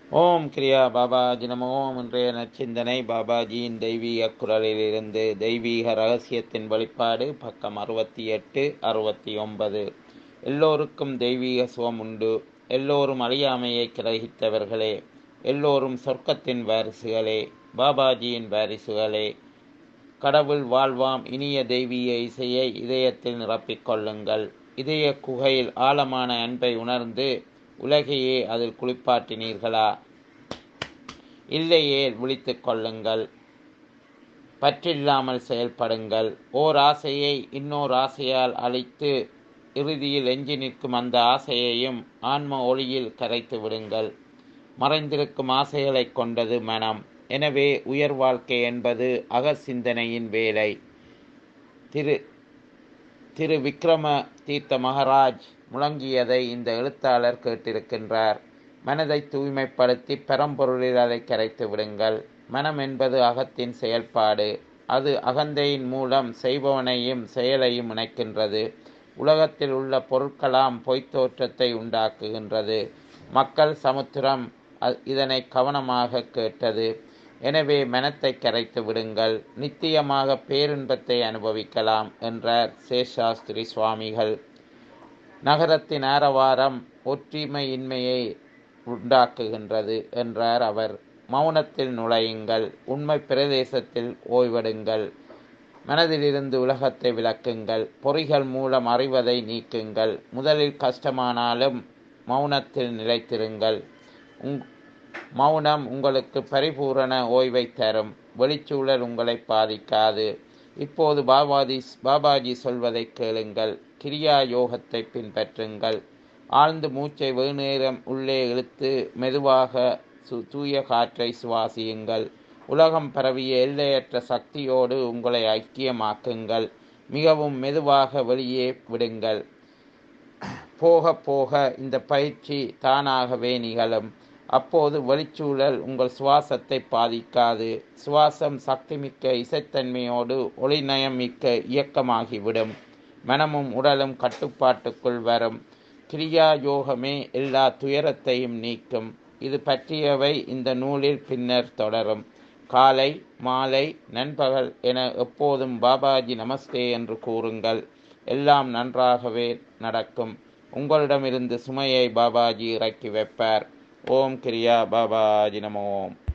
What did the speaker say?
ஓம் கிரியா பாபாஜி நமோ. இன்றைய நற்சிந்தனை பாபாஜியின் தெய்வீக குரலிலிருந்து. தெய்வீக ரகசியத்தின் வெளிப்பாடு, பக்கம் 68 69. எல்லோருக்கும் தெய்வீக சுகம் உண்டு. எல்லோரும் அழியாமையை கிரகித்தவர்களே. எல்லோரும் சொர்க்கத்தின் வாரிசுகளே, பாபாஜியின் வாரிசுகளே. கடவுள் வாழ்வாம் இனிய தெய்வீக இசையை இதயத்தில் நிரப்பிக் கொள்ளுங்கள். இதய குகையில் ஆழமான அன்பை உணர்ந்து உலகையே அதில் குளிப்பாட்டினீர்களா? இல்லையே, விழித்துக் கொள்ளுங்கள். பற்றில்லாமல் செயல்படுங்கள். ஓர் ஆசையை இன்னோர் ஆசையால் அழித்து இறுதியில் எஞ்சி நிற்கும் அந்த ஆசையையும் ஆன்ம ஒளியில் கரைத்து விடுங்கள். மறைந்திருக்கும் ஆசைகளை கொண்டது மனம். எனவே உயர் வாழ்க்கை என்பது அகசிந்தனையின் வேலை. திரு விக்ரம தீர்த்த மகாராஜ் முழங்கியதை இந்த எழுத்தாளர் கேட்டிருக்கின்றார். மனதை தூய்மைப்படுத்தி பரம்பொருளில் அதை கரைத்து விடுங்கள். மனம் என்பது அகத்தின் செயல்பாடு. அது அகந்தையின் மூலம் செய்பவனையும் செயலையும் இணைக்கின்றது. உலகத்தில் உள்ள பொருட்களாம் பொய்த்தோற்றத்தை உண்டாக்குகின்றது. மக்கள் சமுத்திரம் இதனை கவனமாக கேட்டது. எனவே மனத்தை கரைத்து விடுங்கள். நித்தியமாக பேரின்பத்தை அனுபவிக்கலாம் என்றார் சேஷாஸ்திரி சுவாமிகள். நகரத்தின் ஆரவாரம் ஒற்றுமையின்மையை உண்டாக்குகின்றது என்றார் அவர். மௌனத்தில் நுழையுங்கள். உண்மை பிரதேசத்தில் ஓய்வெடுங்கள். மனதிலிருந்து உலகத்தை விளக்குங்கள். பொறிகள் மூலம் அறிவதை நீக்குங்கள். முதலில் கஷ்டமானாலும் மௌனத்தில் நிலைத்திருங்கள். மௌனம் உங்களுக்கு பரிபூரண ஓய்வை தரும். வெளிச்சூழல் உங்களை பாதிக்காது. இப்போது பாபாஜி சொல்வதை கேளுங்கள். கிரியா யோகத்தை பின்பற்றுங்கள். ஆழ்ந்து மூச்சை வெகுநேரம் உள்ளே இழுத்து மெதுவாக தூய காற்றை சுவாசியுங்கள். உலகம் பரவிய எல்லையற்ற சக்தியோடு உங்களை ஐக்கியமாக்குங்கள். மிகவும் மெதுவாக வெளியே விடுங்கள். போக போக இந்த பயிற்சி தானாகவே நிகழும். அப்போது வெளிச்சூழல் உங்கள் சுவாசத்தை பாதிக்காது. சுவாசம் சக்திமிக்க இசைத்தன்மையோடு ஒளிநயம் மிக்க இயக்கமாகிவிடும். மனமும் உடலும் கட்டுப்பாட்டுக்குள் வரும். கிரியா யோகமே எல்லா துயரத்தையும் நீக்கும். இது பற்றியவை இந்த நூலில் பின்னர் தொடரும். காலை, மாலை, நண்பகல் என எப்போதும் பாபாஜி நமஸ்தே என்று கூறுங்கள். எல்லாம் நன்றாகவே நடக்கும். உங்களிடமிருந்து சுமையை பாபாஜி இறக்கி வைப்பார். ஓம் கிரியா பாபாஜி நமோ.